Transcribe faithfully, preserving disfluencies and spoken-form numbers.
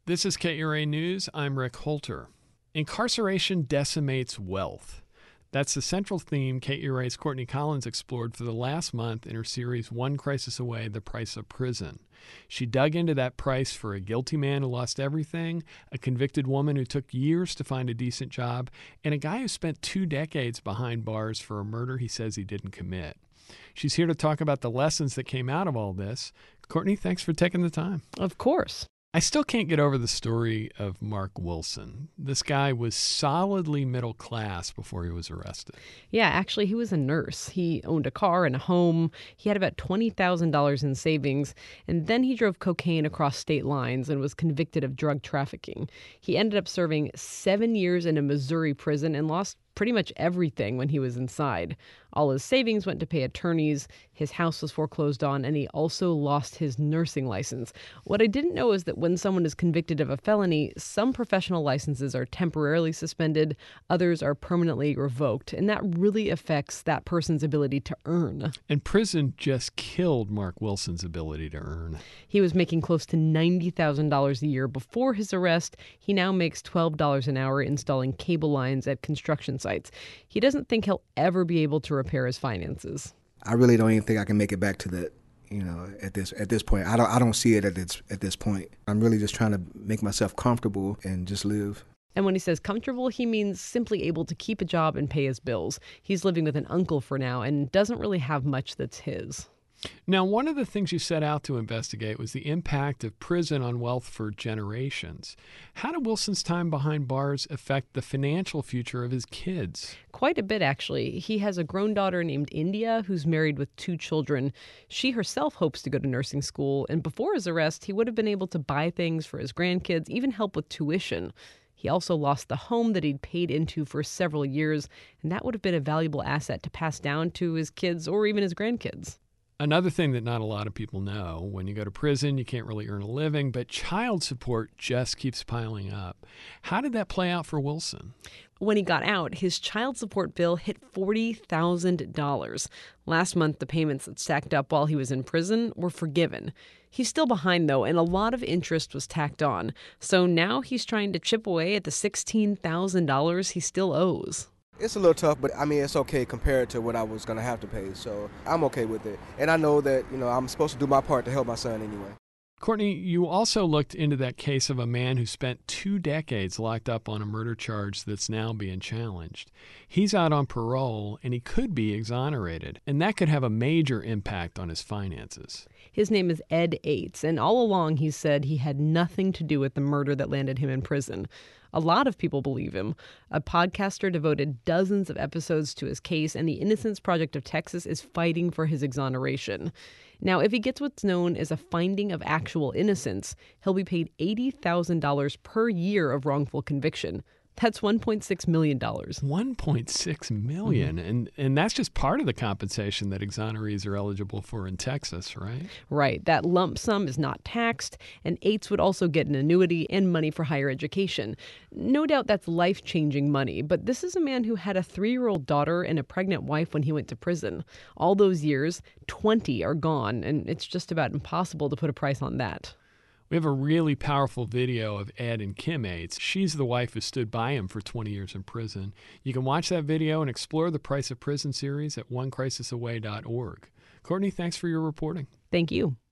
This is K R A News. I'm Rick Holter. Incarceration decimates wealth. That's the central theme K R A's Courtney Collins explored for the last month in her series One Crisis Away, The Price of Prison. She dug into that price for a guilty man who lost everything, a convicted woman who took years to find a decent job, and a guy who spent two decades behind bars for a murder he says he didn't commit. She's here to talk about the lessons that came out of all this. Courtney, thanks for taking the time. Of course. I still can't get over the story of Mark Wilson. This guy was solidly middle class before he was arrested. Yeah, actually, he was a nurse. He owned a car and a home. He had about twenty thousand dollars in savings, and then he drove cocaine across state lines and was convicted of drug trafficking. He ended up serving seven years in a Missouri prison and lost pretty much everything when he was inside. All his savings went to pay attorneys, his house was foreclosed on, and he also lost his nursing license. What I didn't know is that when someone is convicted of a felony, some professional licenses are temporarily suspended, others are permanently revoked, and that really affects that person's ability to earn. And prison just killed Mark Wilson's ability to earn. He was making close to ninety thousand dollars a year before his arrest. He now makes twelve dollars an hour installing cable lines at construction sites. He doesn't think he'll ever be able to repair his finances. I really don't even think I can make it back to that, you know, at this at this point. I don't I don't see it at this at this point. I'm really just trying to make myself comfortable and just live. And when he says comfortable, he means simply able to keep a job and pay his bills. He's living with an uncle for now and doesn't really have much that's his. Now, one of the things you set out to investigate was the impact of prison on wealth for generations. How did Wilson's time behind bars affect the financial future of his kids? Quite a bit, actually. He has a grown daughter named India who's married with two children. She herself hopes to go to nursing school, and before his arrest, he would have been able to buy things for his grandkids, even help with tuition. He also lost the home that he'd paid into for several years, and that would have been a valuable asset to pass down to his kids or even his grandkids. Another thing that not a lot of people know, when you go to prison, you can't really earn a living, but child support just keeps piling up. How did that play out for Wilson? When he got out, his child support bill hit forty thousand dollars. Last month, the payments that stacked up while he was in prison were forgiven. He's still behind, though, and a lot of interest was tacked on. So now he's trying to chip away at the sixteen thousand dollars he still owes. It's a little tough, but I mean, it's okay compared to what I was going to have to pay. So I'm okay with it. And I know that, you know, I'm supposed to do my part to help my son anyway. Courtney, you also looked into that case of a man who spent two decades locked up on a murder charge that's now being challenged. He's out on parole, and he could be exonerated, and that could have a major impact on his finances. His name is Ed Ates, and all along he said he had nothing to do with the murder that landed him in prison. A lot of people believe him. A podcaster devoted dozens of episodes to his case, and the Innocence Project of Texas is fighting for his exoneration. Now, if he gets what's known as a finding of actual innocence, he'll be paid eighty thousand dollars per year of wrongful conviction. That's one point six million dollars. one point six million dollars. Mm-hmm. And and that's just part of the compensation that exonerees are eligible for in Texas, right? Right. That lump sum is not taxed, and Ates would also get an annuity and money for higher education. No doubt that's life-changing money, but this is a man who had a three-year-old daughter and a pregnant wife when he went to prison. All those years, twenty are gone, and it's just about impossible to put a price on that. We have a really powerful video of Ed and Kim Ates. She's the wife who stood by him for twenty years in prison. You can watch that video and explore the Price of Prison series at one crisis away dot org. Courtney, thanks for your reporting. Thank you.